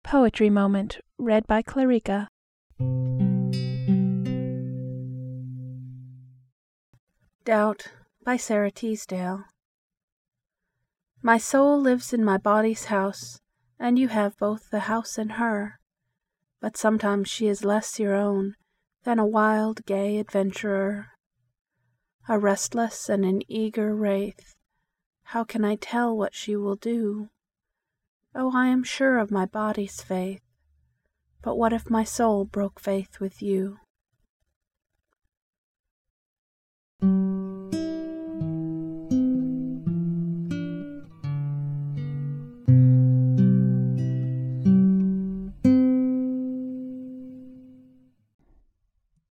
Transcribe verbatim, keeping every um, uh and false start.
Poetry Moment. Read by Clarica. Doubt by Sara Teasdale. My soul lives in my body's house, and you have both the house and her. But sometimes she is less your own than a wild, gay adventurer. A restless and an eager wraith, how can I tell what she will do? Oh, I am sure of my body's faith, but what if my soul broke faith with you?